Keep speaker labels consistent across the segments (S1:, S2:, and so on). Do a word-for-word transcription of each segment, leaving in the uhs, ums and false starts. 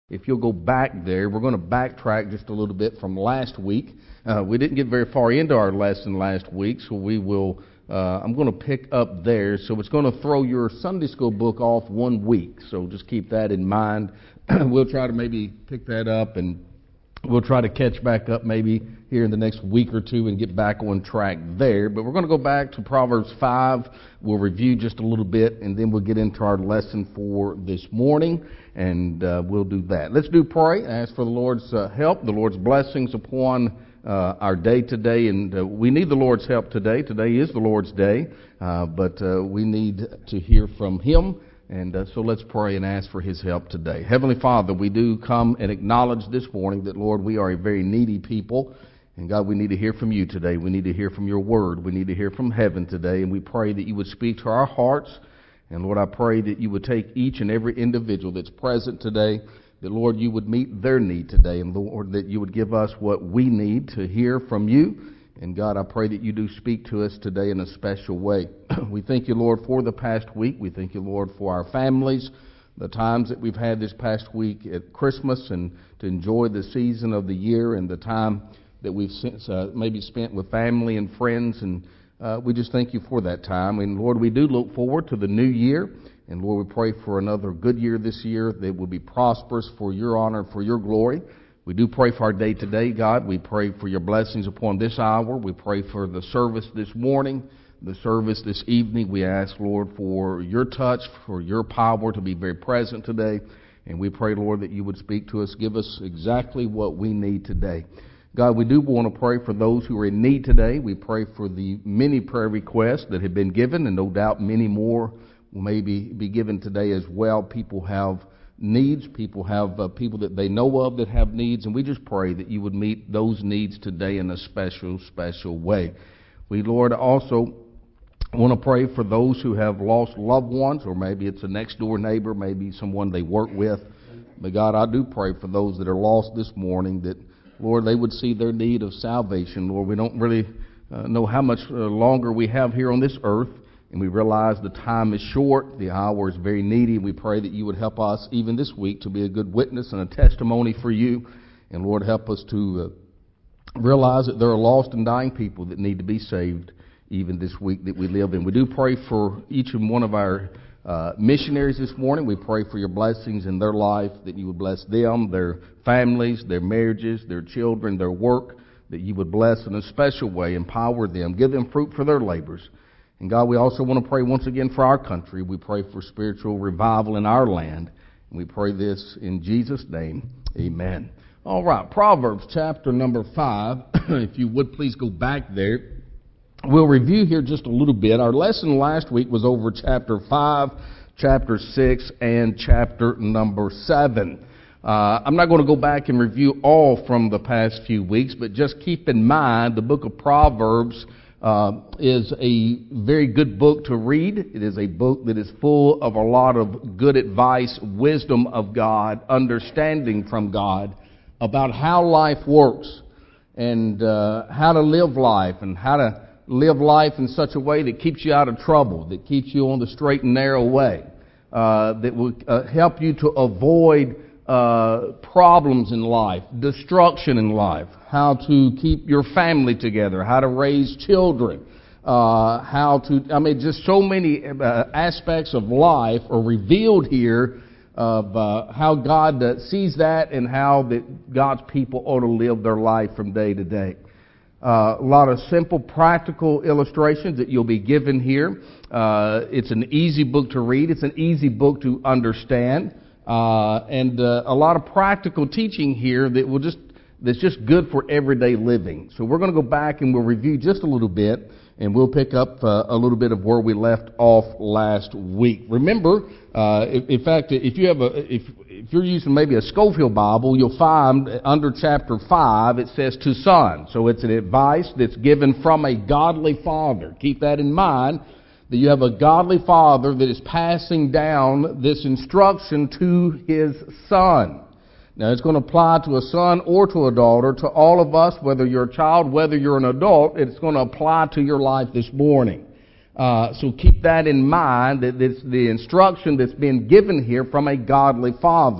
S1: If you'll go back there, we're going to backtrack just a little bit from last week. Uh, we didn't get very far into our lesson last week, so we will. Uh, I'm going to pick up there. So it's going to throw your Sunday school book off one week. So just keep that in mind. We'll try to maybe pick that up, and we'll try to catch back up maybe here in the next week or two and get back on track there. But we're going to go back to Proverbs five. We'll review just a little bit, and then we'll get into our lesson for this morning, and uh, we'll do that. Let's do pray. Ask for the Lord's uh, help, the Lord's blessings upon uh, our day today. And uh, we need the Lord's help today. Today is the Lord's day, uh, but uh, we need to hear from Him. And uh, so let's pray and ask for His help today. Heavenly Father, we do come and acknowledge this morning that, Lord, we are a very needy people. And God, we need to hear from You today. We need to hear from Your Word. We need to hear from heaven today. And we pray that You would speak to our hearts. And Lord, I pray that You would take each and every individual that's present today, that, Lord, You would meet their need today. And Lord, that You would give us what we need to hear from You. And God, I pray that You do speak to us today in a special way. We thank You, Lord, for the past week. We thank You, Lord, for our families, the times that we've had this past week at Christmas, and to enjoy the season of the year and the time that we've since, uh, maybe spent with family and friends. And uh, we just thank You for that time. And Lord, we do look forward to the new year. And Lord, we pray for another good year this year that will be prosperous for Your honor, for Your glory. We do pray for our day today, God. We pray for Your blessings upon this hour. We pray for the service this morning, the service this evening. We ask, Lord, for Your touch, for Your power to be very present today. And we pray, Lord, that You would speak to us, give us exactly what we need today. God, we do want to pray for those who are in need today. We pray for the many prayer requests that have been given, and no doubt many more will maybe be given today as well. People have needs. People have uh, people that they know of that have needs, and we just pray that You would meet those needs today in a special, special way. We, Lord, also want to pray for those who have lost loved ones, or maybe it's a next-door neighbor, maybe someone they work with. But God, I do pray for those that are lost this morning that, Lord, they would see their need of salvation. Lord, we don't really uh, know how much uh, longer we have here on this earth, and we realize the time is short, the hour is very needy. We pray that You would help us even this week to be a good witness and a testimony for You. And Lord, help us to uh, realize that there are lost and dying people that need to be saved even this week that we live in. We do pray for each and one of our uh, missionaries this morning. We pray for Your blessings in their life, that You would bless them, their families, their marriages, their children, their work, that You would bless in a special way, empower them, give them fruit for their labors. And God, we also want to pray once again for our country. We pray for spiritual revival in our land. And we pray this in Jesus' name. Amen. All right, Proverbs chapter number five. If you would please go back there. We'll review here just a little bit. Our lesson last week was over chapter five, chapter six, and chapter number seven. Uh, I'm not going to go back and review all from the past few weeks, but just keep in mind the book of Proverbs uh, is a very good book to read. It is a book that is full of a lot of good advice, wisdom of God, understanding from God about how life works and uh, how to live life and how to live life in such a way that keeps you out of trouble, that keeps you on the straight and narrow way, uh, that will uh, help you to avoid uh, problems in life, destruction in life, how to keep your family together, how to raise children, uh, how to, I mean, just so many uh, aspects of life are revealed here of uh, how God uh, sees that and how that God's people ought to live their life from day to day. Uh, a lot of simple, practical illustrations that you'll be given here. Uh, it's an easy book to read. It's an easy book to understand. Uh, and uh, a lot of practical teaching here that will just that's just good for everyday living. So we're going to go back and we'll review just a little bit, and we'll pick up uh, a little bit of where we left off last week. Remember, uh, if, in fact, if you have a if if you're using maybe a Scofield Bible, you'll find under chapter five it says to sons. So it's an advice that's given from a godly father. Keep that in mind, that you have a godly father that is passing down this instruction to his son. Now, it's going to apply to a son or to a daughter, to all of us, whether you're a child, whether you're an adult. It's going to apply to your life this morning. Uh, so keep that in mind, that it's the instruction that's been given here from a godly father.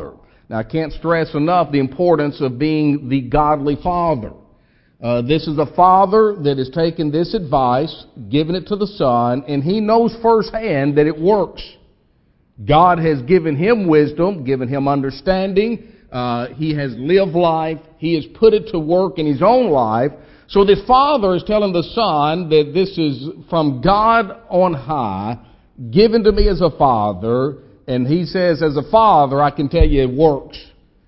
S1: Now, I can't stress enough the importance of being the godly father. Uh, this is a father that has taken this advice, given it to the son, and he knows firsthand that it works. God has given him wisdom, given him understanding. Uh, he has lived life. He has put it to work in his own life. So the father is telling the son that this is from God on high, given to me as a father, and he says, as a father, I can tell you it works.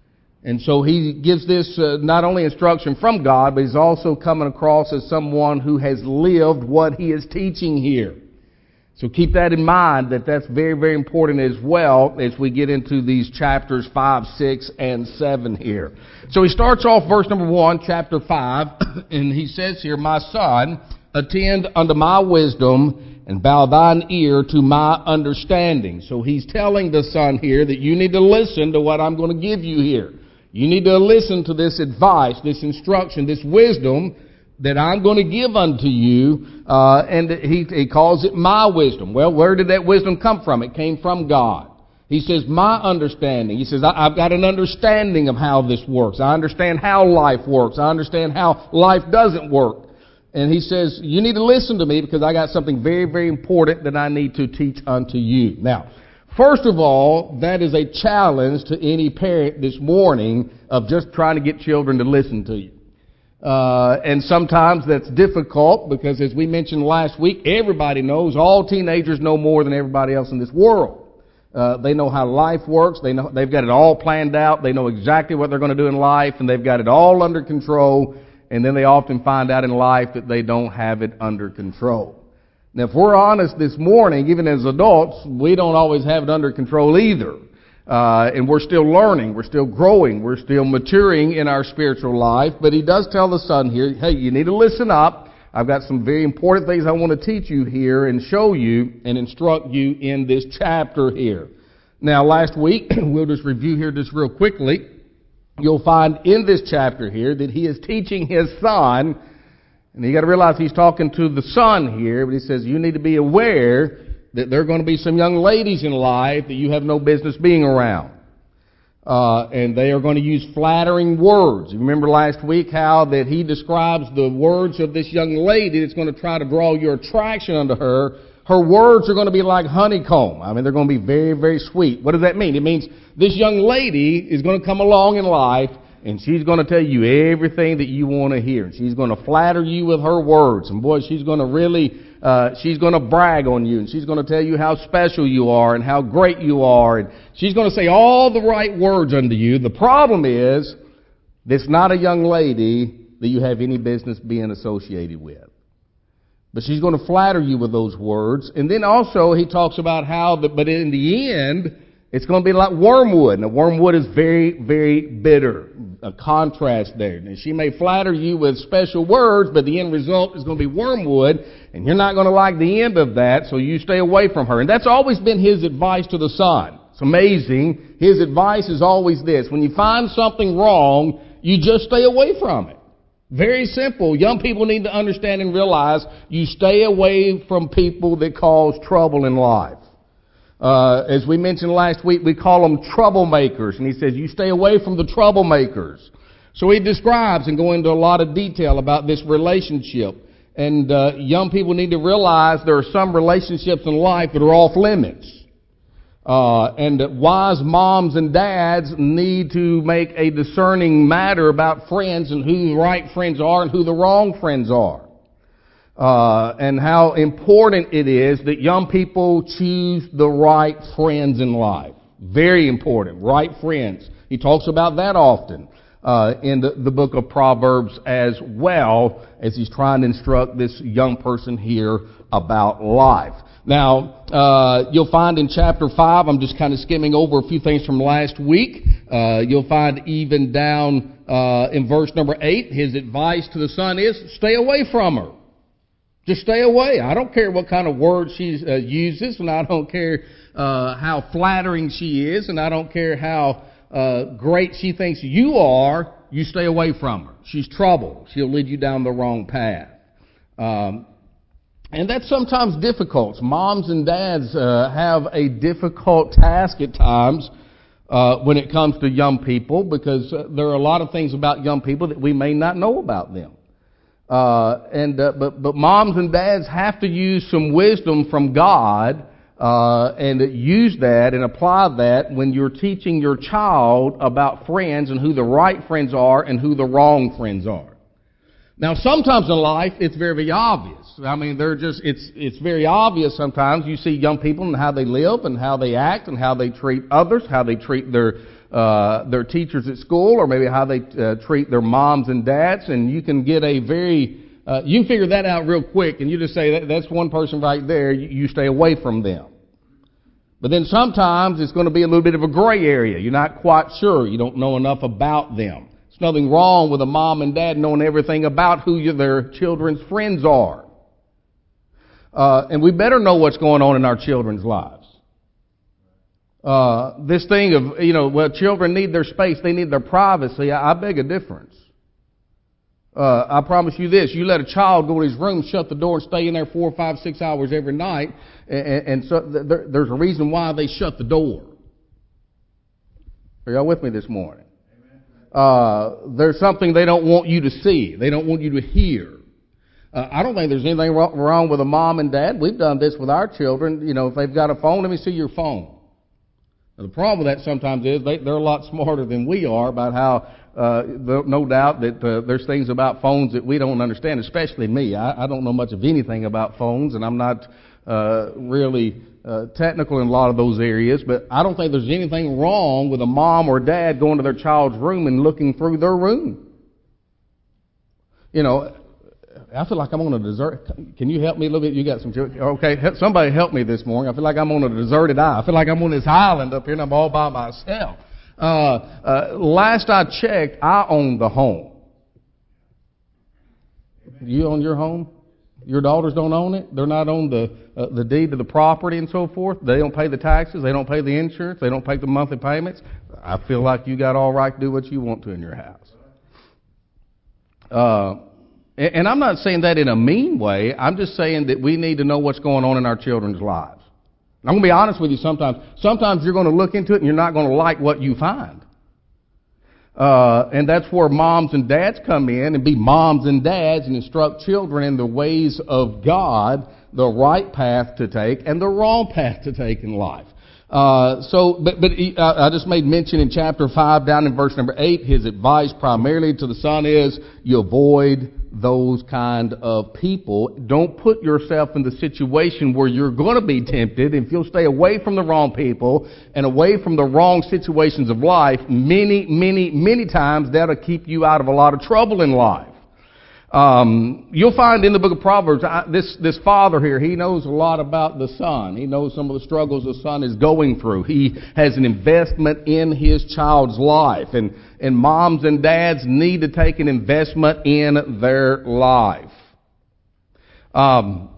S1: And so he gives this uh, not only instruction from God, but he's also coming across as someone who has lived what he is teaching here. So keep that in mind, that that's very, very important as well as we get into these chapters five, six, and seven here. So he starts off verse number one, chapter five, and he says here, my son, attend unto my wisdom and bow thine ear to my understanding. So he's telling the son here that you need to listen to what I'm going to give you here. You need to listen to this advice, this instruction, this wisdom that I'm going to give unto you, uh, and he, he calls it my wisdom. Well, where did that wisdom come from? It came from God. He says, my understanding. He says, I've got an understanding of how this works. I understand how life works. I understand how life doesn't work. And he says, you need to listen to me because I got something very, very important that I need to teach unto you. Now, first of all, that is a challenge to any parent this morning of just trying to get children to listen to you. Uh, and sometimes that's difficult because, as we mentioned last week, everybody knows, all teenagers know more than everybody else in this world. Uh, they know how life works. They know, they've got it all planned out. They know exactly what they're going to do in life, and they've got it all under control. And then they often find out in life that they don't have it under control. Now, if we're honest this morning, even as adults, we don't always have it under control either. Uh, and we're still learning, we're still growing, we're still maturing in our spiritual life. But he does tell the son here, hey, you need to listen up. I've got some very important things I want to teach you here and show you and instruct you in this chapter here. Now, last week, we'll just review here just real quickly. You'll find in this chapter here that he is teaching his son, and you got to realize he's talking to the son here, but he says you need to be aware that there are going to be some young ladies in life that you have no business being around. Uh, and they are going to use flattering words. You remember last week how that he describes the words of this young lady that's going to try to draw your attraction unto her. Her words are going to be like honeycomb. I mean, they're going to be very, very sweet. What does that mean? It means this young lady is going to come along in life, and she's going to tell you everything that you want to hear. She's going to flatter you with her words. And boy, she's going to really, uh, she's going to brag on you. And she's going to tell you how special you are and how great you are. And she's going to say all the right words unto you. The problem is, this not a young lady that you have any business being associated with. But she's going to flatter you with those words. And then also he talks about how, the, but in the end, it's going to be like wormwood. Now, wormwood is very, very bitter. A contrast there. And she may flatter you with special words, but the end result is going to be wormwood, and you're not going to like the end of that, so you stay away from her. And that's always been his advice to the son. It's amazing. His advice is always this. When you find something wrong, you just stay away from it. Very simple. Young people need to understand and realize you stay away from people that cause trouble in life. Uh, as we mentioned last week, we call them troublemakers. And he says, you stay away from the troublemakers. So he describes and go into a lot of detail about this relationship. And uh, young people need to realize there are some relationships in life that are off limits. Uh, and that wise moms and dads need to make a discerning matter about friends and who the right friends are and who the wrong friends are. Uh, and how important it is that young people choose the right friends in life. Very important. Right friends. He talks about that often uh, in the, the book of Proverbs as well, as he's trying to instruct this young person here about life. Now, uh, you'll find in chapter five, I'm just kind of skimming over a few things from last week. Uh, you'll find even down uh, in verse number eight, his advice to the son is, stay away from her. Just stay away. I don't care what kind of words she uh, uses, and I don't care uh, how flattering she is, and I don't care how uh, great she thinks you are. You stay away from her. She's trouble. She'll lead you down the wrong path. Um, and that's sometimes difficult. Moms and dads uh, have a difficult task at times uh, when it comes to young people, because uh, there are a lot of things about young people that we may not know about them. Uh, and uh, but but moms and dads have to use some wisdom from God uh, and use that and apply that when you're teaching your child about friends and who the right friends are and who the wrong friends are. Now, sometimes in life it's very, very obvious. I mean, they're just it's it's very obvious. Sometimes you see young people and how they live and how they act and how they treat others, how they treat their uh, their teachers at school, or maybe how they uh, treat their moms and dads, and you can get a very uh, you can figure that out real quick, and you just say that, that's one person right there. You, you stay away from them. But then sometimes it's going to be a little bit of a gray area. You're not quite sure. You don't know enough about them. There's nothing wrong with a mom and dad knowing everything about who you, their children's friends are. Uh, and we better know what's going on in our children's lives. Uh, this thing of, you know, well, children need their space, they need their privacy, I, I beg a difference. Uh, I promise you this, you let a child go in his room, shut the door, and stay in there four, five, six hours every night, and, and so there, there's a reason why they shut the door. Are y'all with me this morning? Uh, there's something they don't want you to see. They don't want you to hear. Uh, I don't think there's anything wrong with a mom and dad. We've done this with our children. You know, if they've got a phone, let me see your phone. Now, the problem with that sometimes is they, they're a lot smarter than we are about how, uh, no doubt that uh, there's things about phones that we don't understand, especially me. I, I don't know much of anything about phones, and I'm not uh, really uh, technical in a lot of those areas, but I don't think there's anything wrong with a mom or dad going to their child's room and looking through their room. You know, I feel like I'm on a desert. Can you help me a little bit? You got some children. Okay, somebody help me this morning. I feel like I'm on a deserted island. I feel like I'm on this island up here and I'm all by myself. Uh, uh, last I checked, I own the home. You own your home? Your daughters don't own it? They're not on the uh, the deed to the property and so forth? They don't pay the taxes? They don't pay the insurance? They don't pay the monthly payments? I feel like you got all right to do what you want to in your house. Uh, and I'm not saying that in a mean way. I'm just saying that we need to know what's going on in our children's lives. I'm going to be honest with you sometimes. Sometimes you're going to look into it and you're not going to like what you find. Uh, and that's where moms and dads come in and be moms and dads and instruct children in the ways of God, the right path to take and the wrong path to take in life. Uh, so, but, but he, uh, I just made mention in chapter five down in verse number eight, his advice primarily to the son is you avoid those kind of people. Don't put yourself in the situation where you're going to be tempted. If you'll stay away from the wrong people and away from the wrong situations of life, many, many, many times that'll keep you out of a lot of trouble in life. Um, you'll find in the book of Proverbs, I, this, this father here, he knows a lot about the son. He knows some of the struggles the son is going through. He has an investment in his child's life. And, and moms and dads need to take an investment in their life. Um,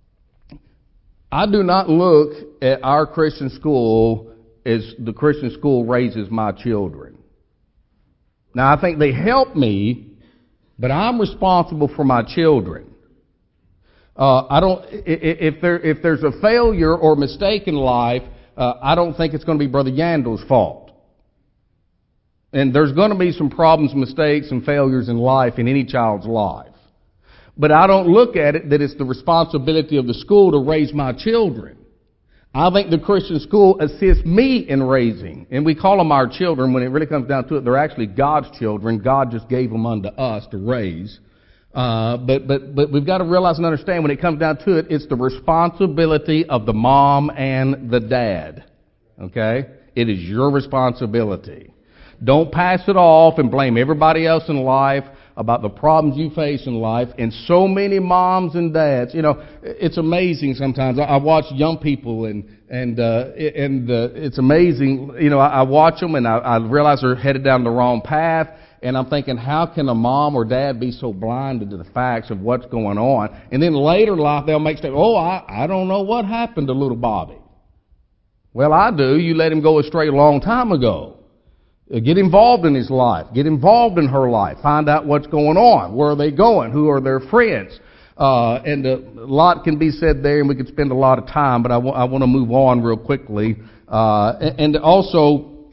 S1: I do not look at our Christian school as the Christian school raises my children. Now, I think they help me, but I'm responsible for my children. Uh, I don't. If there if there's a failure or mistake in life, uh, I don't think it's going to be Brother Yandel's fault. And there's going to be some problems, mistakes, and failures in life in any child's life. But I don't look at it that it's the responsibility of the school to raise my children. I think the Christian school assists me in raising, and we call them our children. When it really comes down to it, they're actually God's children. God just gave them unto us to raise. Uh, but, but, but we've got to realize and understand when it comes down to it, it's the responsibility of the mom and the dad. Okay? It is your responsibility. Don't pass it off and blame everybody else in life about the problems you face in life. And so many moms and dads, you know, it's amazing sometimes. I, I watch young people and, and, uh, and, uh, it's amazing. You know, I, I watch them and I, I realize they're headed down the wrong path. And I'm thinking, how can a mom or dad be so blinded to the facts of what's going on? And then later in life, they'll make statements, oh, I, I don't know what happened to little Bobby. Well, I do. You let him go astray a long time ago. Get involved in his life. Get involved in her life. Find out what's going on. Where are they going? Who are their friends? Uh, and a lot can be said there, and we could spend a lot of time, but I, w- I want to move on real quickly. Uh, and also,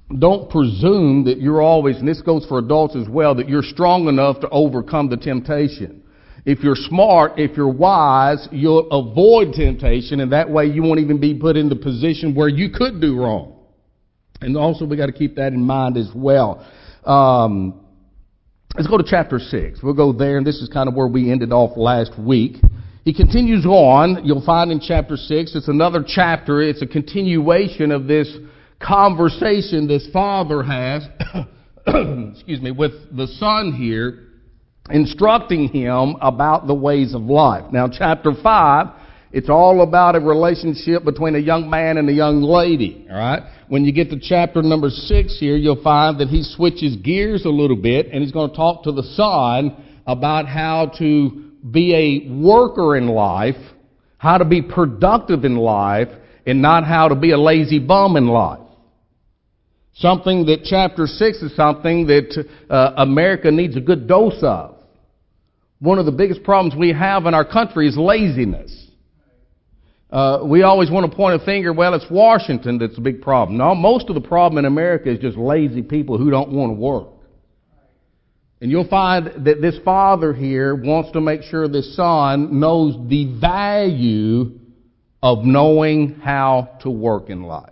S1: don't presume that you're always, and this goes for adults as well, that you're strong enough to overcome the temptation. If you're smart, if you're wise, you'll avoid temptation, and that way you won't even be put in the position where you could do wrong. And also we got to keep that in mind as well. Um, let's go to chapter six. We'll go there, and this is kind of where we ended off last week. He continues on. You'll find in chapter six, it's another chapter. It's a continuation of this conversation this father has, excuse me, with the son here, instructing him about the ways of life. Now, chapter five, it's all about a relationship between a young man and a young lady, all right? When you get to chapter number six here, you'll find that he switches gears a little bit, and he's going to talk to the son about how to be a worker in life, how to be productive in life, and not how to be a lazy bum in life. Something that chapter six is something that uh, America needs a good dose of. One of the biggest problems we have in our country is laziness. Uh, we always want to point a finger, well, it's Washington that's a big problem. No, most of the problem in America is just lazy people who don't want to work. And you'll find that this father here wants to make sure this son knows the value of knowing how to work in life.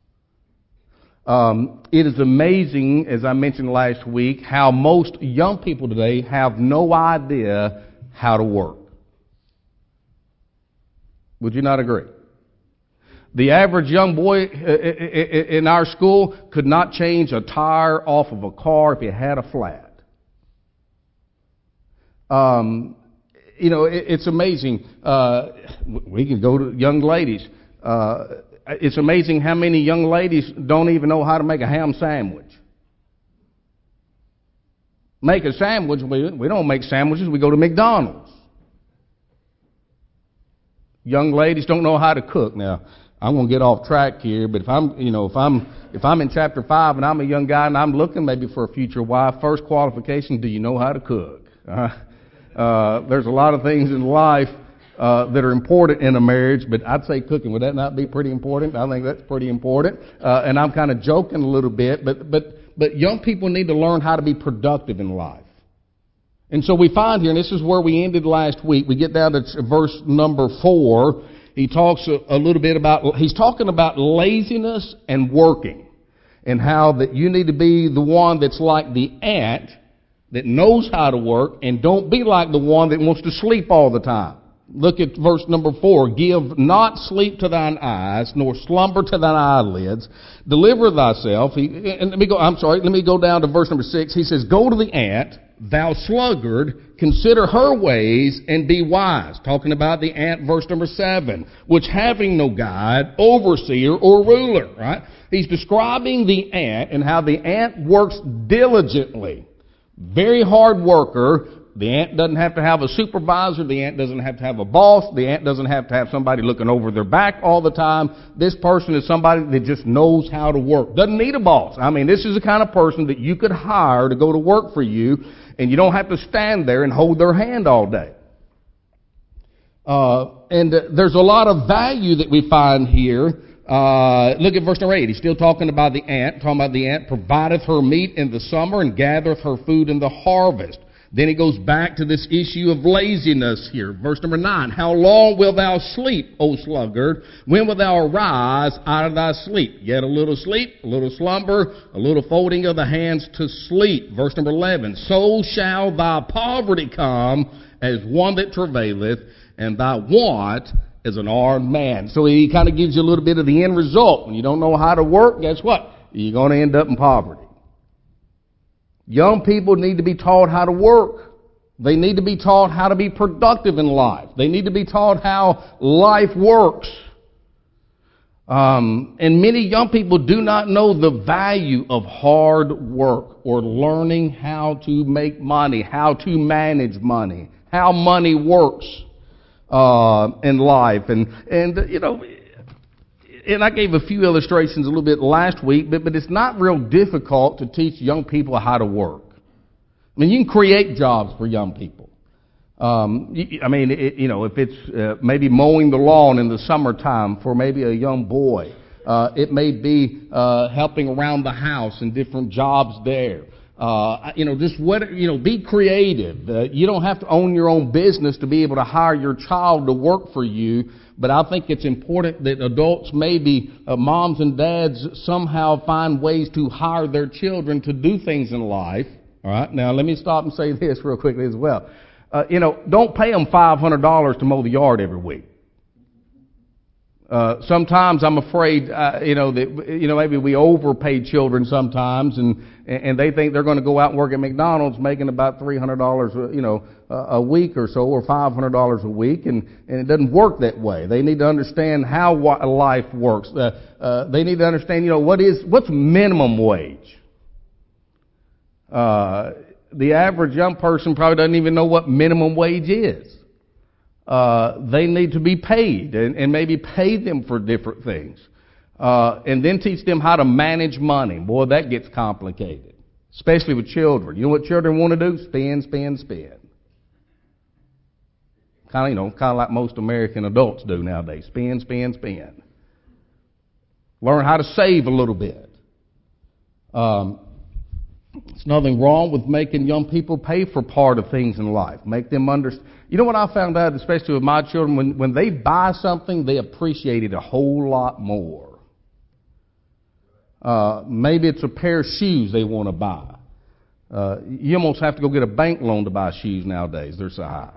S1: Um, it is amazing, as I mentioned last week, how most young people today have no idea how to work. Would you not agree? The average young boy in our school could not change a tire off of a car if it had a flat. Um, you know, it's amazing. Uh, we can go to young ladies. Uh, It's amazing how many young ladies don't even know how to make a ham sandwich. Make a sandwich, we, we don't make sandwiches, we go to McDonald's. Young ladies don't know how to cook. Now, I'm going to get off track here, but if I'm, you know, if I'm, if I'm in chapter five and I'm a young guy and I'm looking maybe for a future wife, first qualification, do you know how to cook? Uh, uh, there's a lot of things in life Uh, that are important in a marriage, but I'd say cooking. Would that not be pretty important? I think that's pretty important. Uh, and I'm kind of joking a little bit, but, but, but young people need to learn how to be productive in life. And so we find here, and this is where we ended last week, we get down to verse number four. He talks a, a little bit about, he's talking about laziness and working, and how that you need to be the one that's like the ant that knows how to work, and don't be like the one that wants to sleep all the time. Look at verse number four. Give not sleep to thine eyes, nor slumber to thine eyelids. Deliver thyself. He, and let me go, I'm sorry, let me go down to verse number six. He says, go to the ant, thou sluggard, consider her ways and be wise. Talking about the ant, verse number seven, which having no guide, overseer, or ruler, right? He's describing the ant and how the ant works diligently. Very hard worker. The ant doesn't have to have a supervisor. The ant doesn't have to have a boss. The ant doesn't have to have somebody looking over their back all the time. This person is somebody that just knows how to work. Doesn't need a boss. I mean, this is the kind of person that you could hire to go to work for you, and you don't have to stand there and hold their hand all day. Uh, and uh, there's a lot of value that we find here. Uh, look at verse number eight. He's still talking about the ant, talking about the ant provideth her meat in the summer and gathereth her food in the harvest. Then he goes back to this issue of laziness here. Verse number nine. How long wilt thou sleep, O sluggard? When wilt thou arise out of thy sleep? Yet a little sleep, a little slumber, a little folding of the hands to sleep. Verse number eleven. So shall thy poverty come as one that travaileth, and thy want as an armed man. So he kind of gives you a little bit of the end result. When you don't know how to work, guess what? You're going to end up in poverty. Young people need to be taught how to work. They need to be taught how to be productive in life. They need to be taught how life works. Um, and many young people do not know the value of hard work or learning how to make money, how to manage money, how money works uh, in life. And, and you know, and I gave a few illustrations a little bit last week, but, but it's not real difficult to teach young people how to work. I mean, you can create jobs for young people. Um, I mean, it, you know, if it's uh, maybe mowing the lawn in the summertime for maybe a young boy, Uh, it may be uh, helping around the house and different jobs there. Uh, you know, just what, you know, be creative. Uh, you don't have to own your own business to be able to hire your child to work for you. But I think it's important that adults, maybe uh, moms and dads, somehow find ways to hire their children to do things in life. All right. Now, let me stop and say this real quickly as well. Uh, you know, don't pay them five hundred dollars to mow the yard every week. Uh, sometimes I'm afraid, uh, you know, that, you know, maybe we overpay children sometimes, and, and they think they're going to go out and work at McDonald's making about three hundred dollars, you know, a week or so, or five hundred dollars a week, and, and it doesn't work that way. They need to understand how life works. Uh, uh, they need to understand, you know, what is, what's minimum wage? Uh, the average young person probably doesn't even know what minimum wage is. Uh, they need to be paid, and, and maybe pay them for different things. Uh, and then teach them how to manage money. Boy, that gets complicated. Especially with children. You know what children want to do? Spend, spend, spend. Kind of, you know, kind of like most American adults do nowadays. Spend, spend, spend. Learn how to save a little bit. Um, There's nothing wrong with making young people pay for part of things in life. Make them understand. You know what I found out, especially with my children, when, when they buy something, they appreciate it a whole lot more. Uh, maybe it's a pair of shoes they want to buy. Uh, you almost have to go get a bank loan to buy shoes nowadays. They're so high.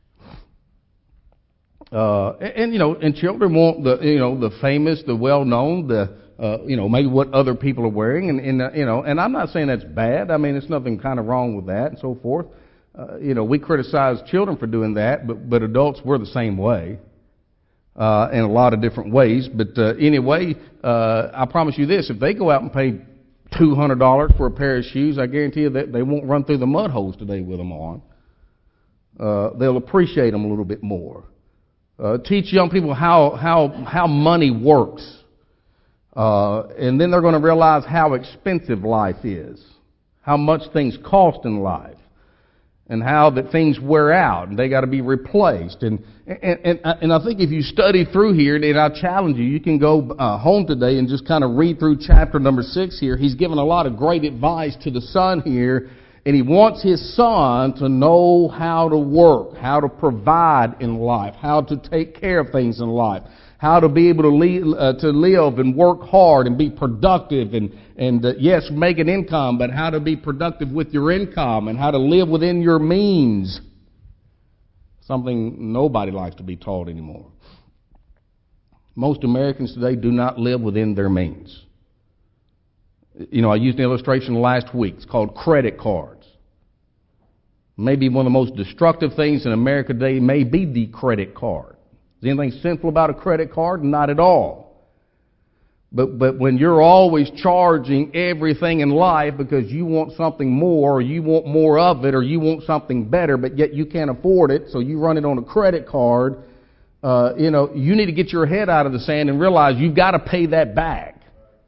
S1: Uh, and, and, you know, and children want the, you know, the famous, the well-known, the, Uh, you know, maybe what other people are wearing, and, and uh, you know, and I'm not saying that's bad. I mean, there's nothing kind of wrong with that and so forth. Uh, you know, we criticize children for doing that, but but adults, we're the same way, uh, in a lot of different ways. But uh, anyway, uh, I promise you this: if they go out and pay two hundred dollars for a pair of shoes, I guarantee you that they won't run through the mud holes today with them on. Uh, they'll appreciate them a little bit more. Uh, teach young people how how how money works. Uh, and then they're going to realize how expensive life is, how much things cost in life, and how that things wear out and they got to be replaced. And, and and and I think if you study through here, and I challenge you, you can go uh, home today and just kind of read through chapter number six here. He's given a lot of great advice to the son here, and he wants his son to know how to work, how to provide in life, how to take care of things in life, how to be able to live, uh, to live and work hard and be productive, and and uh, yes, make an income, but how to be productive with your income and how to live within your means. Something nobody likes to be taught anymore. Most Americans today do not live within their means. You know, I used an illustration last week. It's called credit cards. Maybe one of the most destructive things in America today may be the credit card. Is anything sinful about a credit card? Not at all. But but when you're always charging everything in life because you want something more, or you want more of it, or you want something better, but yet you can't afford it, so you run it on a credit card, uh, you know, you need to get your head out of the sand and realize you've got to pay that back.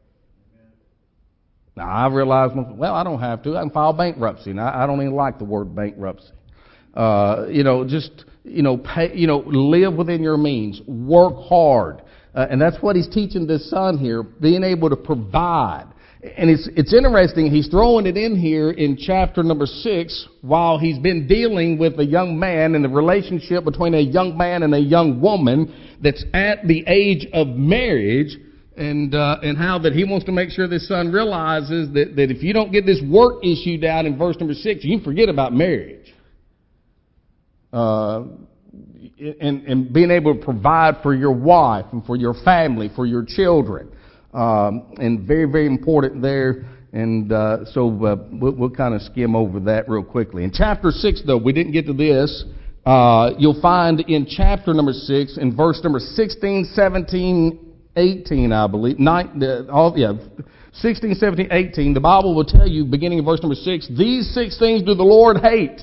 S1: Now, I realize, well, I don't have to. I can file bankruptcy. Now, I don't even like the word bankruptcy. Uh, you know, just... You know, pay, you know, live within your means. Work hard. Uh, and that's what he's teaching this son here, being able to provide. And it's it's interesting, he's throwing it in here in chapter number six while he's been dealing with a young man and the relationship between a young man and a young woman that's at the age of marriage, and uh, and how that he wants to make sure this son realizes that, that if you don't get this work issue down in verse number six, you can forget about marriage. Uh, and, and being able to provide for your wife and for your family, for your children. Um, and very, very important there. And uh, so uh, we'll, we'll kind of skim over that real quickly. In chapter six, though, we didn't get to this. Uh, you'll find in chapter number six, in verse number sixteen, seventeen, eighteen, I believe. Nine, uh, all, yeah, sixteen, seventeen, eighteen. The Bible will tell you, beginning in verse number six, these six things do the Lord hate.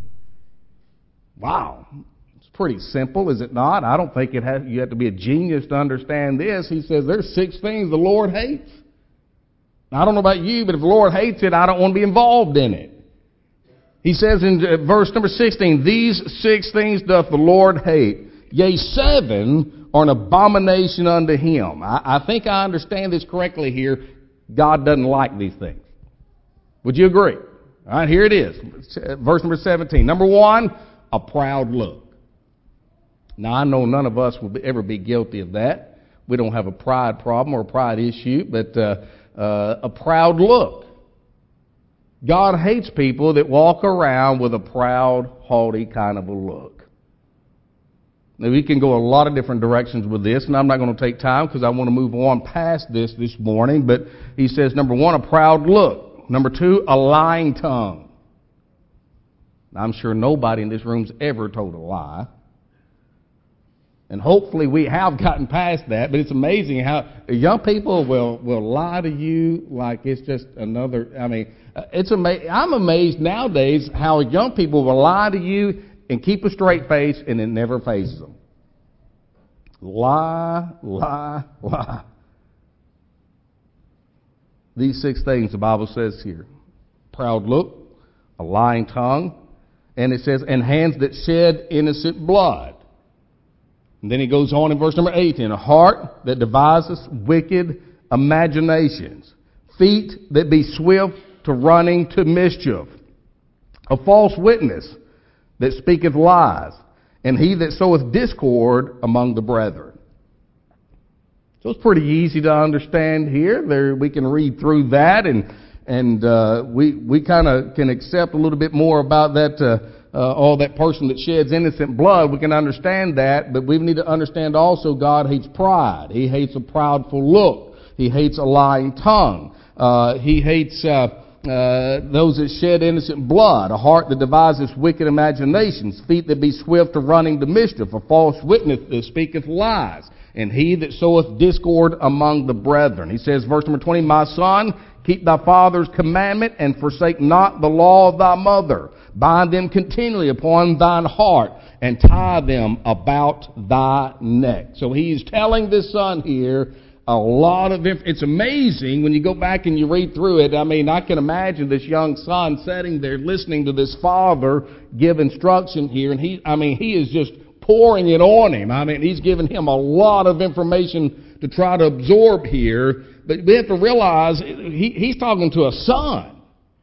S1: Wow. It's pretty simple, is it not? I don't think it has, you have to be a genius to understand this. He says there's six things the Lord hates. Now, I don't know about you, but if the Lord hates it, I don't want to be involved in it. He says in verse number sixteen, these six things doth the Lord hate. Yea, seven are an abomination unto him. I, I think I understand this correctly here. God doesn't like these things. Would you agree? All right, here it is. Verse number seventeen. Number one, a proud look. Now, I know none of us will be, ever be guilty of that. We don't have a pride problem or a pride issue, but uh, uh, a proud look. God hates people that walk around with a proud, haughty kind of a look. Now, we can go a lot of different directions with this, and I'm not going to take time because I want to move on past this this morning, but he says, number one, a proud look. Number two, a lying tongue. Now, I'm sure nobody in this room's ever told a lie. And hopefully we have gotten past that, but it's amazing how young people will, will lie to you like it's just another, I mean, it's amazing. I'm amazed nowadays how young people will lie to you and keep a straight face and it never phases them. Lie, lie, lie. These six things the Bible says here. Proud look, a lying tongue, and it says, and hands that shed innocent blood. And then he goes on in verse number eighteen, a heart that devises wicked imaginations, feet that be swift to running to mischief, a false witness that speaketh lies, and he that soweth discord among the brethren. So it's pretty easy to understand here. There, we can read through that, and and uh, we we kind of can accept a little bit more about that. Uh, Uh, all that person that sheds innocent blood, we can understand that, but we need to understand also God hates pride. He hates a proudful look. He hates a lying tongue. Uh, he hates uh, uh, those that shed innocent blood, a heart that devises wicked imaginations, feet that be swift to running to mischief, a false witness that speaketh lies, and he that soweth discord among the brethren. He says, verse number twenty, my son, keep thy father's commandment and forsake not the law of thy mother. Bind them continually upon thine heart and tie them about thy neck. So he's telling this son here a lot of inf- it's amazing when you go back and you read through it. I mean, I can imagine this young son sitting there listening to this father give instruction here, and he, I mean, he is just pouring it on him. I mean, he's giving him a lot of information to try to absorb here. But we have to realize he, he's talking to a son,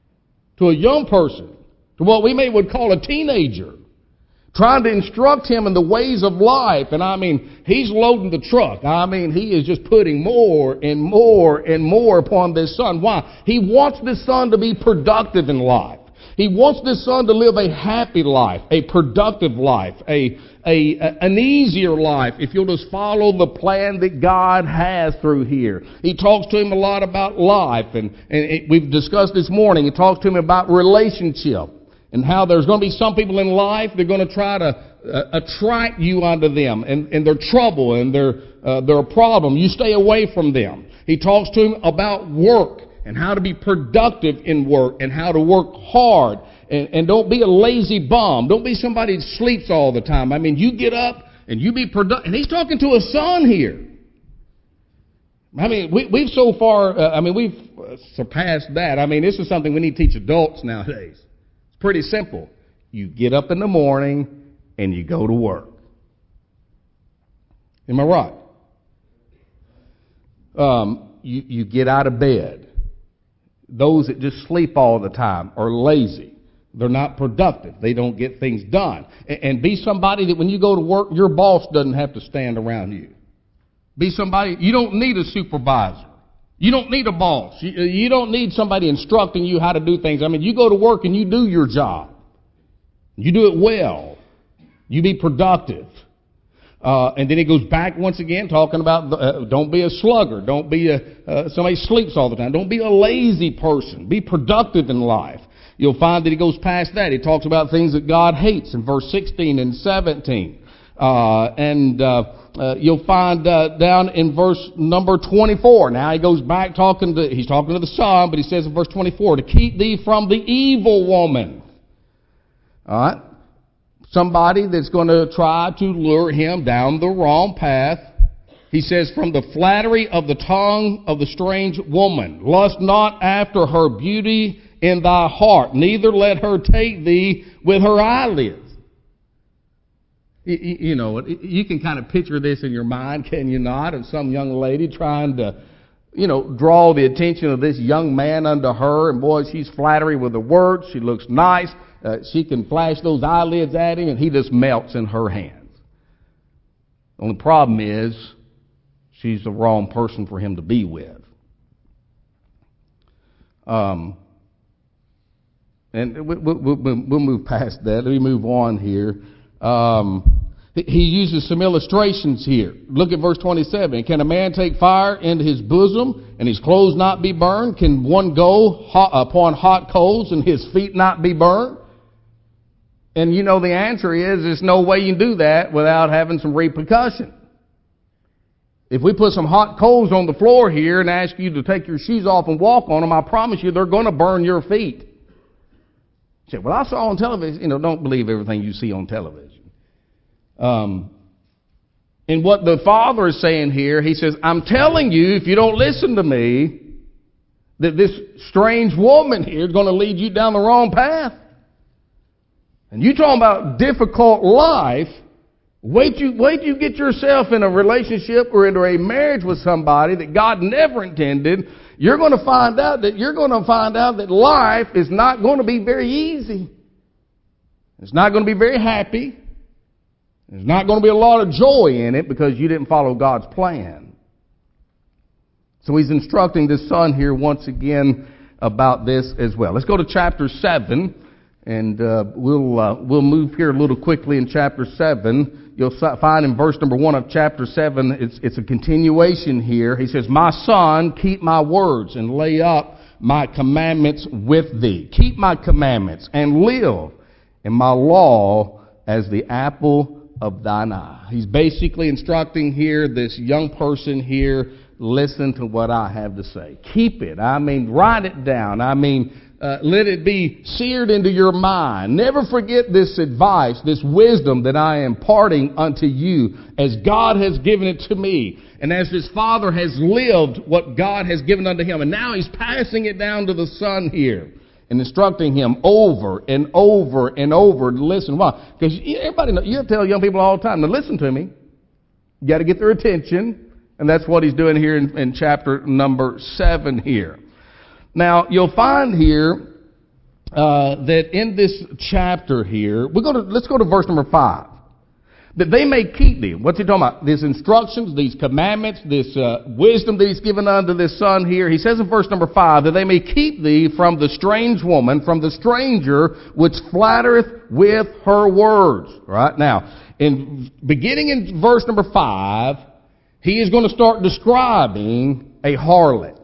S1: to a young person, to what we may would call a teenager, trying to instruct him in the ways of life. And I mean, he's loading the truck. I mean, he is just putting more and more and more upon this son. Why? He wants this son to be productive in life. He wants this son to live a happy life, a productive life, a, a, a an easier life, if you'll just follow the plan that God has through here. He talks to him a lot about life, and, and it, we've discussed this morning. He talks to him about relationship and how there's going to be some people in life, they're going to try to uh, attract you unto them, and, and their trouble and their, uh, their problem. You stay away from them. He talks to him about work, and how to be productive in work, and how to work hard, and, and don't be a lazy bum. Don't be somebody that sleeps all the time. I mean, you get up and you be productive. And he's talking to a son here. I mean, we, we've so far, uh, I mean, we've surpassed that. I mean, this is something we need to teach adults nowadays. It's pretty simple. You get up in the morning and you go to work. Am I right? Um, you, you get out of bed. Those that just sleep all the time are lazy. They're not productive. They don't get things done. And, and be somebody that when you go to work, your boss doesn't have to stand around you. Be somebody, you don't need a supervisor. You don't need a boss. You, you don't need somebody instructing you how to do things. I mean, you go to work and you do your job. You do it well. You be productive. Uh, and then he goes back once again talking about uh, don't be a sluggard. Don't be a, uh, somebody sleeps all the time. Don't be a lazy person. Be productive in life. You'll find that he goes past that. He talks about things that God hates in verse sixteen and seventeen. Uh, and uh, uh, you'll find uh, down in verse number twenty-four. Now he goes back talking to, he's talking to the son, but he says in verse twenty-four, to keep thee from the evil woman. All right? Somebody that's going to try to lure him down the wrong path. He says, from the flattery of the tongue of the strange woman. Lust not after her beauty in thy heart, neither let her take thee with her eyelids. You, you know, you can kind of picture this in your mind, can you not? Of some young lady trying to, you know, draw the attention of this young man unto her. And boy, she's flattery with the words. She looks nice. Uh, she can flash those eyelids at him, and he just melts in her hands. The only problem is she's the wrong person for him to be with. Um, and we, we, we, we'll move past that. Let me move on here. Um, he uses some illustrations here. Look at verse twenty-seven. Can a man take fire into his bosom and his clothes not be burned? Can one go hot, upon hot coals and his feet not be burned? And you know the answer is there's no way you can do that without having some repercussion. If we put some hot coals on the floor here and ask you to take your shoes off and walk on them, I promise you they're going to burn your feet. You say, well, I saw on television. You know, don't believe everything you see on television. Um, and what the Father is saying here, he says, I'm telling you, if you don't listen to me, that this strange woman here is going to lead you down the wrong path. And you talking about difficult life, wait you, wait till you get yourself in a relationship or into a marriage with somebody that God never intended. You're going to find out that you're going to find out that life is not going to be very easy. It's not going to be very happy. There's not going to be a lot of joy in it because you didn't follow God's plan. So he's instructing this son here once again about this as well. Let's go to chapter seven. And uh, we'll uh, we'll move here a little quickly in chapter seven. You'll find in verse number one of chapter seven, it's it's a continuation here. He says, "My son, keep my words and lay up my commandments with thee. Keep my commandments and live in my law as the apple of thine eye." He's basically instructing here this young person here, listen to what I have to say. Keep it. I mean, write it down. I mean, Uh, let it be seared into your mind. Never forget this advice, this wisdom that I am imparting unto you as God has given it to me. And as his father has lived what God has given unto him. And now he's passing it down to the son here and instructing him over and over and over to listen. Why? Because everybody knows, you tell young people all the time, now listen to me. You got to get their attention. And that's what he's doing here in, in chapter number seven here. Now, you'll find here uh, that in this chapter here, we're going to let's go to verse number five. That they may keep thee. What's he talking about? These instructions, these commandments, this uh, wisdom that he's given unto this son here. He says in verse number five, that they may keep thee from the strange woman, from the stranger which flattereth with her words. Right now, in beginning in verse number five, he is going to start describing a harlot.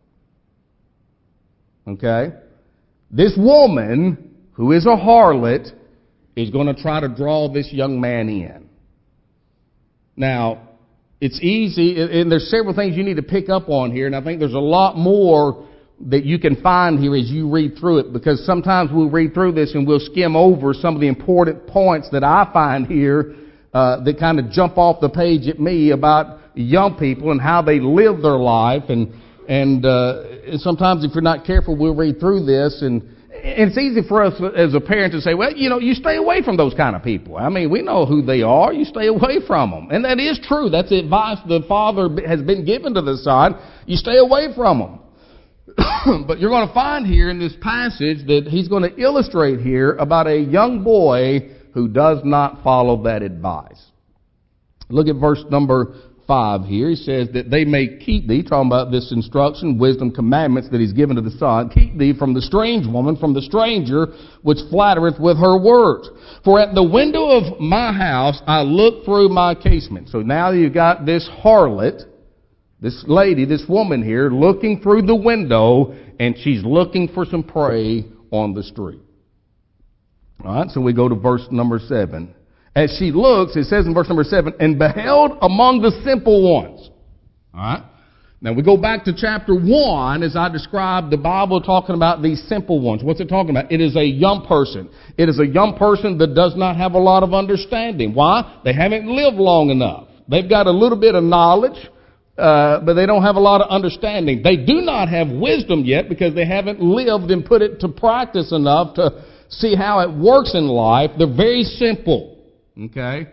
S1: Okay? This woman, who is a harlot, is going to try to draw this young man in. Now, it's easy, and there's several things you need to pick up on here, and I think there's a lot more that you can find here as you read through it, because sometimes we'll read through this and we'll skim over some of the important points that I find here uh, that kind of jump off the page at me about young people and how they live their life, and And, uh, and sometimes if you're not careful, we'll read through this, and, and it's easy for us as a parent to say, well, you know, you stay away from those kind of people. I mean, we know who they are. You stay away from them. And that is true. That's the advice the father has been given to the son. You stay away from them. But you're going to find here in this passage that he's going to illustrate here about a young boy who does not follow that advice. Look at verse number five here. He says that they may keep thee, talking about this instruction, wisdom, commandments that he's given to the son, keep thee from the strange woman, from the stranger which flattereth with her words. For at the window of my house I look through my casement. So now you've got this harlot, this lady, this woman here, looking through the window, and she's looking for some prey on the street. All right, so we go to verse number seven. As she looks, it says in verse number seven, and beheld among the simple ones. All right. Now we go back to chapter one as I described the Bible talking about these simple ones. What's it talking about? It is a young person. It is a young person that does not have a lot of understanding. Why? They haven't lived long enough. They've got a little bit of knowledge, uh, but they don't have a lot of understanding. They do not have wisdom yet because they haven't lived and put it to practice enough to see how it works in life. They're very simple. Okay?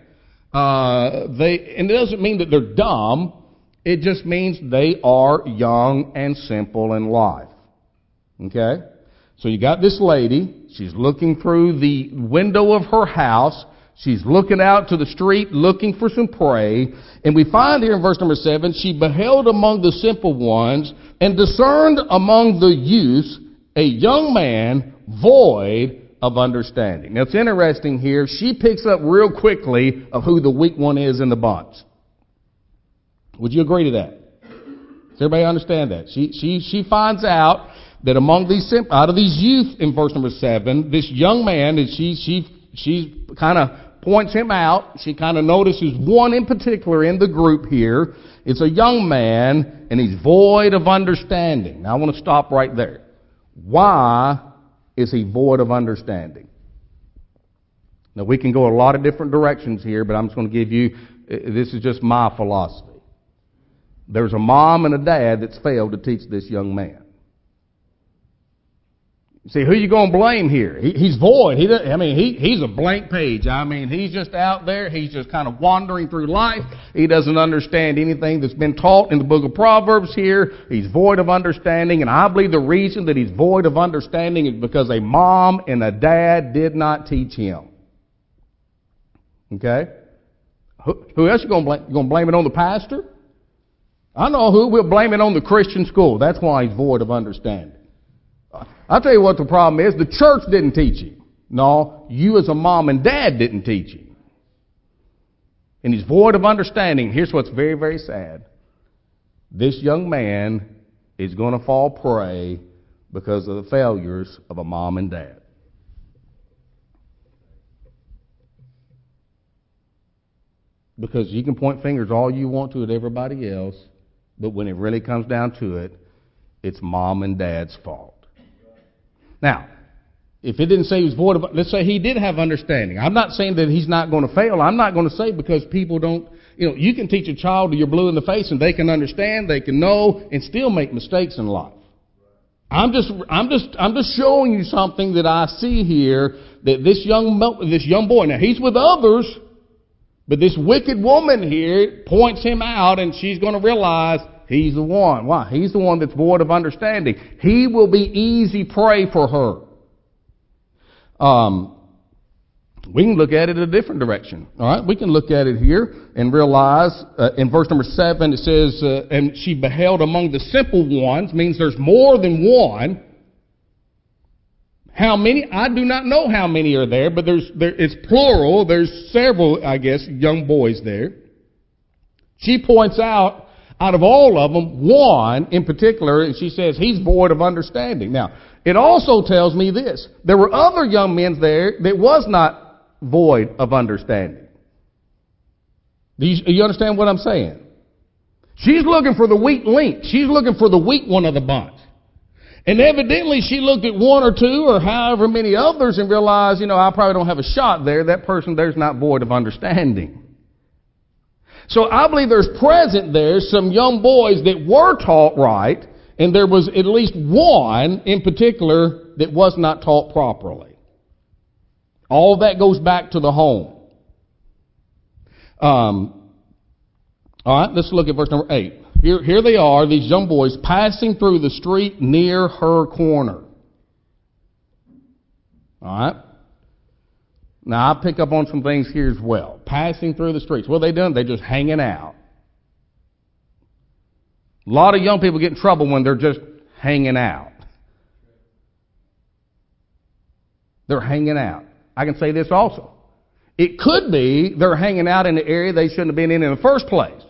S1: Uh, they, and it doesn't mean that they're dumb. It just means they are young and simple in life. Okay? So you got this lady. She's looking through the window of her house. She's looking out to the street looking for some prey. And we find here in verse number seven, she beheld among the simple ones and discerned among the youths a young man void of understanding. Now it's interesting here. She picks up real quickly of who the weak one is in the bunch. Would you agree to that? Does everybody understand that? She, she, she finds out that among these, out of these youth in verse number seven, this young man, and she, she, she kind of points him out. She kind of notices one in particular in the group here. It's a young man, and he's void of understanding. Now I want to stop right there. Why is he void of understanding? Now we can go a lot of different directions here, but I'm just going to give you, this is just my philosophy. There's a mom and a dad that's failed to teach this young man. See, who you going to blame here? He, he's void. He, I mean, he, he's a blank page. I mean, he's just out there. He's just kind of wandering through life. He doesn't understand anything that's been taught in the book of Proverbs here. He's void of understanding. And I believe the reason that he's void of understanding is because a mom and a dad did not teach him. Okay? Who, who else you going to blame? You going to blame it on the pastor? I know who. We'll blame it on the Christian school. That's why he's void of understanding. I'll tell you what the problem is. The church didn't teach him. No, you as a mom and dad didn't teach him. And he's void of understanding. Here's what's very, very sad. This young man is going to fall prey because of the failures of a mom and dad. Because you can point fingers all you want to at everybody else, but when it really comes down to it, it's mom and dad's fault. Now, if it didn't say he was void of, let's say he did have understanding. I'm not saying that he's not going to fail. I'm not going to say because people don't, you know, you can teach a child till you're blue in the face and they can understand, they can know, and still make mistakes in life. I'm just, I'm just, I'm just showing you something that I see here, that this young, this young boy, now he's with others, but this wicked woman here points him out and she's going to realize he's the one. Why? He's the one that's void of understanding. He will be easy prey for her. Um, we can look at it a different direction. All right, we can look at it here and realize uh, in verse number seven it says, uh, "And she beheld among the simple ones," means there's more than one. How many? I do not know how many are there, but there's there, it's plural. There's several, I guess, young boys there. She points out, out of all of them, one in particular, and she says he's void of understanding. Now, it also tells me this. There were other young men there that was not void of understanding. Do you, you understand what I'm saying? She's looking for the weak link. She's looking for the weak one of the bunch. And evidently she looked at one or two or however many others and realized, you know, I probably don't have a shot there. That person there's not void of understanding. So I believe there's present there some young boys that were taught right, and there was at least one in particular that was not taught properly. All that goes back to the home. Um, all right, let's look at verse number eight. Here, here they are, these young boys, passing through the street near her corner. All right. Now, I pick up on some things here as well. Passing through the streets. What are they doing? They're just hanging out. A lot of young people get in trouble when they're just hanging out. They're hanging out. I can say this also. It could be they're hanging out in the area they shouldn't have been in in the first place.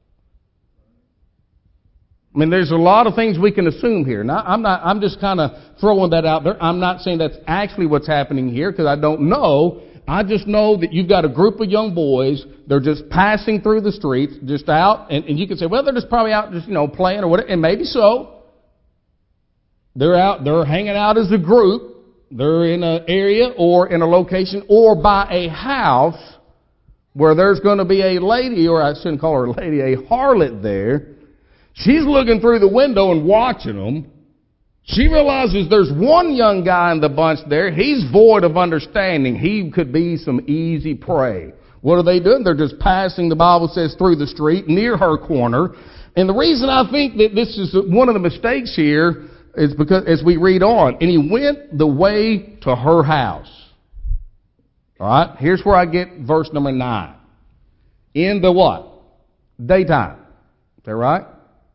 S1: I mean, there's a lot of things we can assume here. Now, I'm not, I'm just kind of throwing that out there. I'm not saying that's actually what's happening here because I don't know. I just know that you've got a group of young boys. They're just passing through the streets, just out. And, and you can say, well, they're just probably out just, you know, playing or whatever. And maybe so. They're out, they're hanging out as a group. They're in an area or in a location or by a house where there's going to be a lady, or I shouldn't call her a lady, a harlot there. She's looking through the window and watching them. She realizes there's one young guy in the bunch there. He's void of understanding. He could be some easy prey. What are they doing? They're just passing, the Bible says, through the street near her corner. And the reason I think that this is one of the mistakes here is because as we read on, and he went the way to her house. All right, here's where I get verse number nine. In the what? Daytime. Is that right?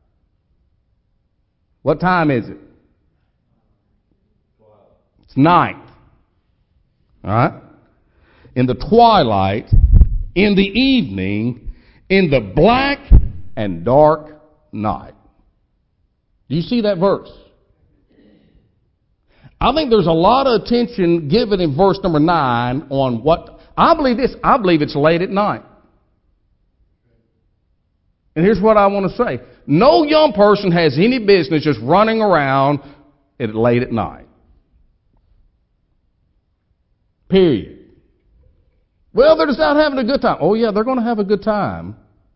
S1: What time is it? It's night. All right? In the twilight, in the evening, in the black and dark night. Do you see that verse? I think there's a lot of attention given in verse number nine on what, I believe this, I believe it's late at night. And here's what I want to say. No young person has any business just running around at late at night. Period. Well, they're just out having a good time. Oh yeah, they're going to have a good time.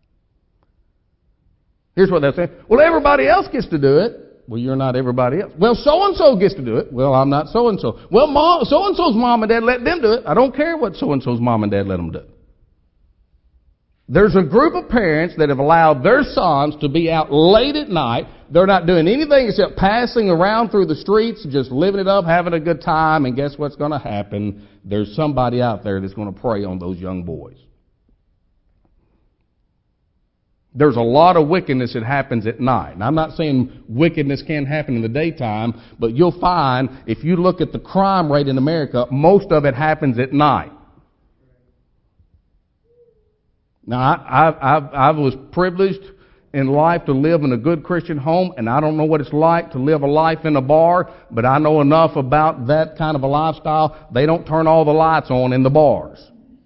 S1: Here's what they're saying. Well, everybody else gets to do it. Well, you're not everybody else. Well, so-and-so gets to do it. Well, I'm not so-and-so. Well, mom, so-and-so's mom and dad let them do it. I don't care what so-and-so's mom and dad let them do. There's a group of parents that have allowed their sons to be out late at night. They're not doing anything except passing around through the streets, just living it up, having a good time, and guess what's going to happen? There's somebody out there that's going to prey on those young boys. There's a lot of wickedness that happens at night. And I'm not saying wickedness can't happen in the daytime, but you'll find if you look at the crime rate in America, most of it happens at night. Now, I, I, I, I was privileged in life to live in a good Christian home, and I don't know what it's like to live a life in a bar, but I know enough about that kind of a lifestyle. They don't turn all the lights on in the bars.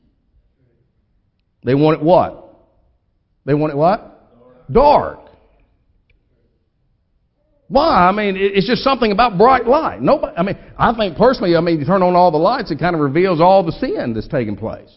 S1: They want it what? They want it what? Dark. Why? I mean, it's just something about bright light. Nobody. I mean, I think personally, I mean, you turn on all the lights, it kind of reveals all the sin that's taking place.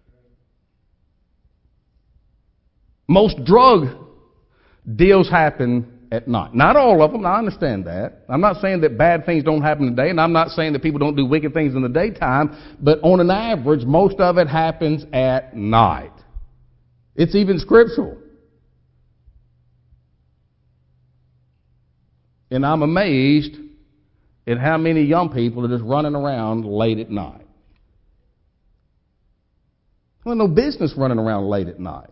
S1: Most drug deals happen at night. Not all of them. I understand that. I'm not saying that bad things don't happen today, and I'm not saying that people don't do wicked things in the daytime, but on an average, most of it happens at night. It's even scriptural. And I'm amazed at how many young people are just running around late at night. Well, no business running around late at night.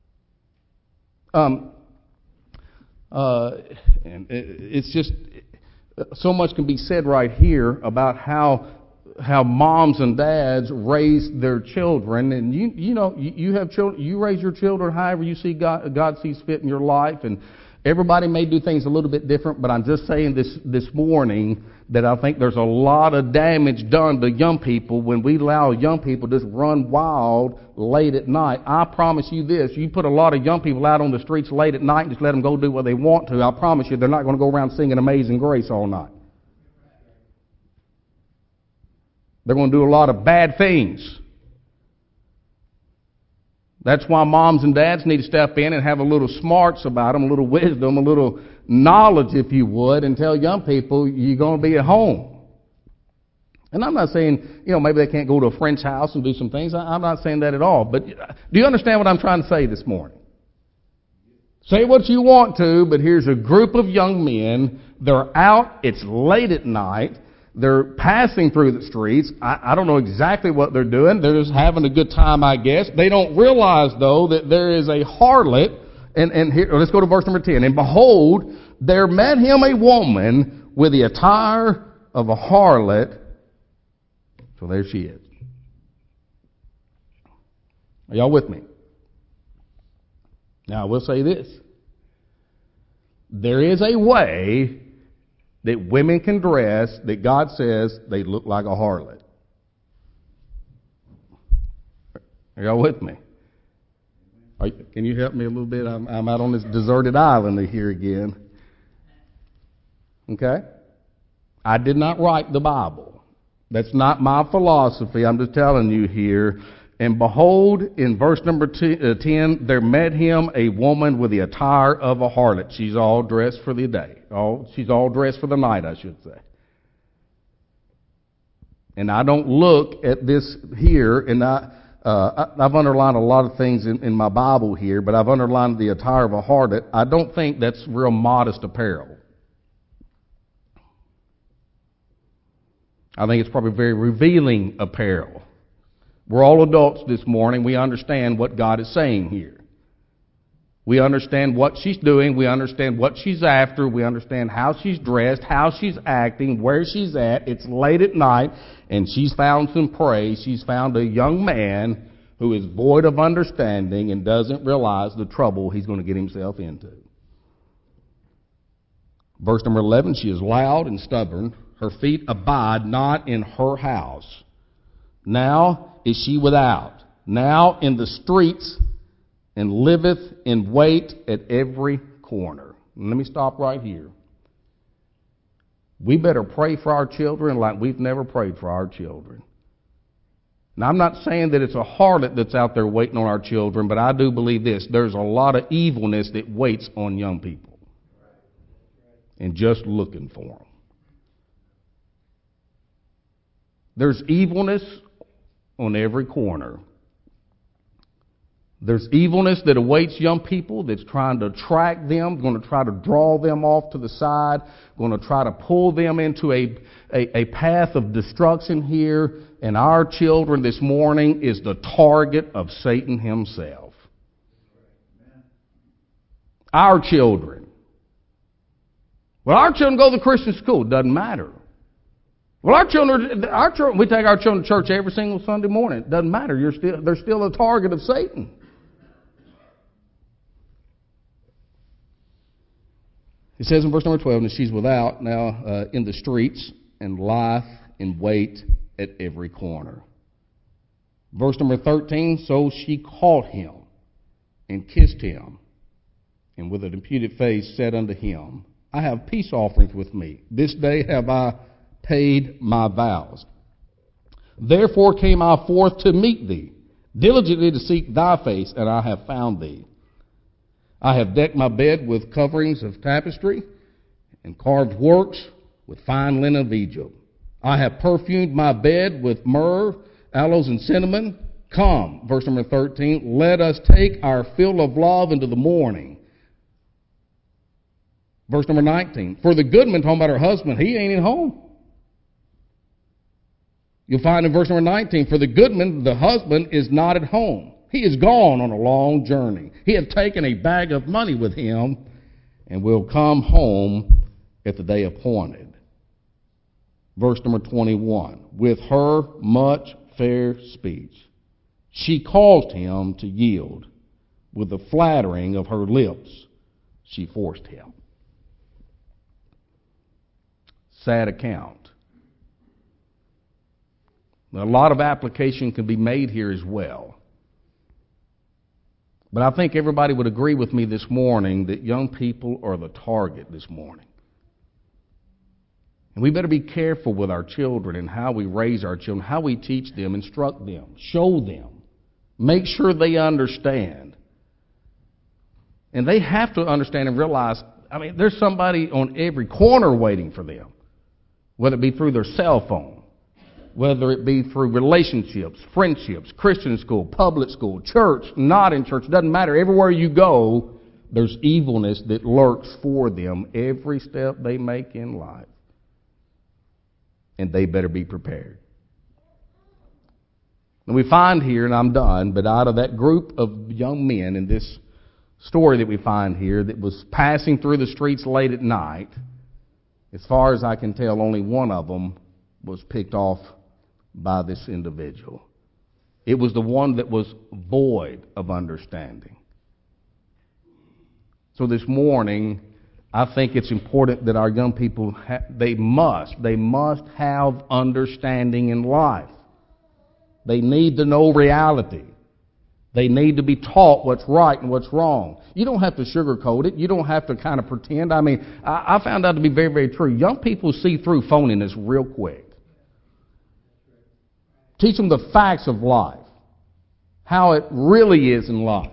S1: Um, uh, and it's just, so much can be said right here about how how moms and dads raise their children, and you you know you, you have children, you raise your children however you see God God sees fit in your life, and everybody may do things a little bit different, but I'm just saying this this morning that I think there's a lot of damage done to young people when we allow young people to just run wild late at night. I promise you this, you put a lot of young people out on the streets late at night and just let them go do what they want to, I promise you they're not going to go around singing Amazing Grace all night. They're going to do a lot of bad things. That's why moms and dads need to step in and have a little smarts about them, a little wisdom, a little knowledge, if you would, and tell young people you're going to be at home. And I'm not saying, you know, maybe they can't go to a friend's house and do some things. I'm not saying that at all. But do you understand what I'm trying to say this morning? Say what you want to, but here's a group of young men. They're out. It's late at night. They're passing through the streets. I, I don't know exactly what they're doing. They're just having a good time, I guess. They don't realize, though, that there is a harlot. And, and here, let's go to verse number ten. And behold, there met him a woman with the attire of a harlot. So there she is. Are y'all with me? Now, I will say this. There is a way that women can dress that God says they look like a harlot. Are y'all with me? Are you, can you help me a little bit? I'm, I'm out on this deserted island here again. Okay? I did not write the Bible. That's not my philosophy. I'm just telling you here. And behold, in verse number ten, there met him a woman with the attire of a harlot. She's all dressed for the day. All, she's all dressed for the night, I should say. And I don't look at this here, and I, Uh, I, I've underlined a lot of things in, in my Bible here, but I've underlined the attire of a harlot. I don't think that's real modest apparel. I think it's probably very revealing apparel. We're all adults this morning. We understand what God is saying here. We understand what she's doing. We understand what she's after. We understand how she's dressed, how she's acting, where she's at. It's late at night, and she's found some prey. She's found a young man who is void of understanding and doesn't realize the trouble he's going to get himself into. Verse number eleven, she is loud and stubborn. Her feet abide not in her house. Now is she without, now in the streets, and liveth in wait at every corner. And let me stop right here. We better pray for our children like we've never prayed for our children. Now, I'm not saying that it's a harlot that's out there waiting on our children, but I do believe this. There's a lot of evilness that waits on young people and just looking for them. There's evilness on every corner. There's evilness that awaits young people that's trying to track them, going to try to draw them off to the side, going to try to pull them into a, a, a path of destruction here. And our children this morning is the target of Satan himself. Our children. Well, our children go to Christian school. Doesn't matter. Well, our children, our children, we take our children to church every single Sunday morning. Doesn't matter. You're still, they're still a target of Satan. It says in verse number twelve, and she's without now uh, in the streets and lieth in wait at every corner. Verse number thirteen, so she caught him and kissed him, and with an imputed face said unto him, I have peace offerings with me. This day have I paid my vows. Therefore came I forth to meet thee, diligently to seek thy face, and I have found thee. I have decked my bed with coverings of tapestry and carved works with fine linen of Egypt. I have perfumed my bed with myrrh, aloes, and cinnamon. Come, verse number thirteen, let us take our fill of love into the morning. Verse number nineteen, for the goodman talking about her husband, he ain't at home. You'll find in verse number nineteen, for the goodman, the husband, is not at home. He is gone on a long journey. He hath taken a bag of money with him and will come home at the day appointed. Verse number twenty-one, with her much fair speech, she caused him to yield. With the flattering of her lips, she forced him. Sad account. A lot of application can be made here as well. But I think everybody would agree with me this morning that young people are the target this morning. And we better be careful with our children and how we raise our children, how we teach them, instruct them, show them, make sure they understand. And they have to understand and realize, I mean, there's somebody on every corner waiting for them, whether it be through their cell phone, whether it be through relationships, friendships, Christian school, public school, church, not in church, doesn't matter. Everywhere you go, there's evilness that lurks for them every step they make in life. And they better be prepared. And we find here, and I'm done, but out of that group of young men in this story that we find here that was passing through the streets late at night, as far as I can tell, only one of them was picked off by this individual. It was the one that was void of understanding. So this morning, I think it's important that our young people, ha- they must, they must have understanding in life. They need to know reality. They need to be taught what's right and what's wrong. You don't have to sugarcoat it. You don't have to kind of pretend. I mean, I, I found out to be very, very true. Young people see through phoniness real quick. Teach them the facts of life, how it really is in life.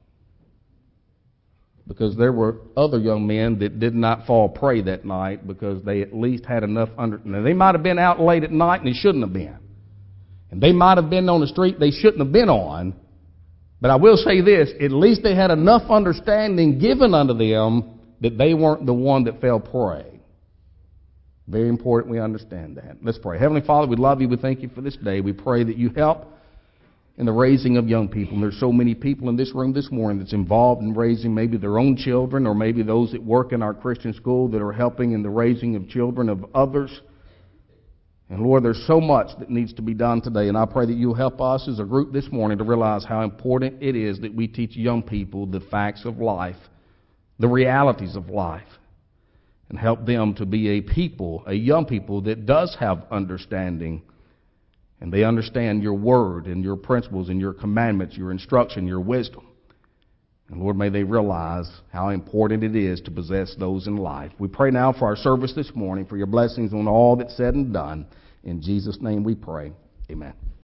S1: Because there were other young men that did not fall prey that night because they at least had enough under. Now, they might have been out late at night and they shouldn't have been. And they might have been on the street they shouldn't have been on. But I will say this, at least they had enough understanding given unto them that they weren't the one that fell prey. Very important we understand that. Let's pray. Heavenly Father, we love you. We thank you for this day. We pray that you help in the raising of young people. And there's so many people in this room this morning that's involved in raising maybe their own children, or maybe those that work in our Christian school that are helping in the raising of children of others. And Lord, there's so much that needs to be done today, and I pray that you'll help us as a group this morning to realize how important it is that we teach young people the facts of life, the realities of life, and help them to be a people, a young people that does have understanding, and they understand your word and your principles and your commandments, your instruction, your wisdom. And Lord, may they realize how important it is to possess those in life. We pray now for our service this morning, for your blessings on all that's said and done. In Jesus' name we pray. Amen.